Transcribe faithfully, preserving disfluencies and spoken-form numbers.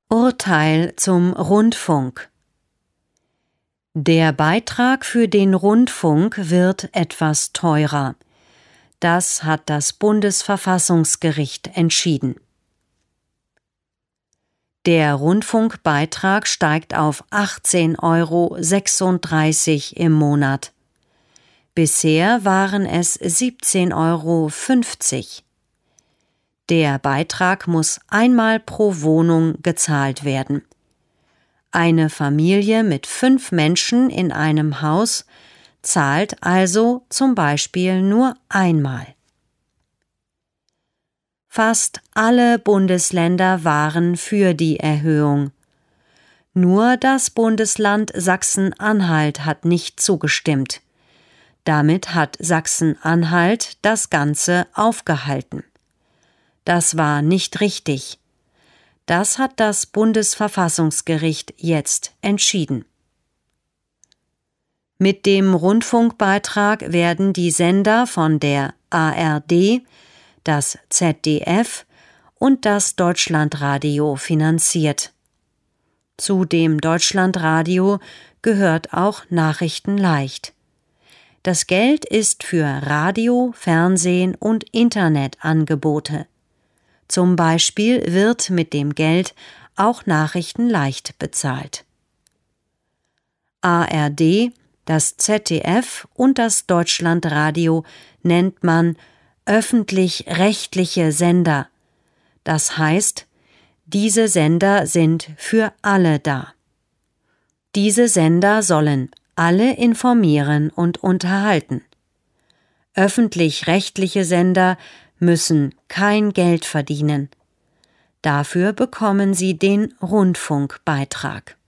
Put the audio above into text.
Urteil zum Rundfunk. Der Beitrag für den Rundfunk wird etwas teurer. Das hat das Bundesverfassungsgericht entschieden. Der Rundfunkbeitrag steigt auf achtzehn Euro sechsunddreißig im Monat. Bisher waren es siebzehn Euro fünfzig. Der Beitrag muss einmal pro Wohnung gezahlt werden. Eine Familie mit fünf Menschen in einem Haus zahlt also zum Beispiel nur einmal. Fast alle Bundesländer waren für die Erhöhung. Nur das Bundesland Sachsen-Anhalt hat nicht zugestimmt. Damit hat Sachsen-Anhalt das Ganze aufgehalten. Das war nicht richtig. Das hat das Bundesverfassungsgericht jetzt entschieden. Mit dem Rundfunkbeitrag werden die Sender von der A R D, das Z D F und das Deutschlandradio finanziert. Zu dem Deutschlandradio gehört auch Nachrichten leicht. Das Geld ist für Radio, Fernsehen und Internetangebote. Zum Beispiel wird mit dem Geld auch Nachrichten leicht bezahlt. A R D, das Z D F und das Deutschlandradio nennt man öffentlich-rechtliche Sender. Das heißt, diese Sender sind für alle da. Diese Sender sollen alle informieren und unterhalten. Öffentlich-rechtliche Sender müssen kein Geld verdienen. Dafür bekommen sie den Rundfunkbeitrag.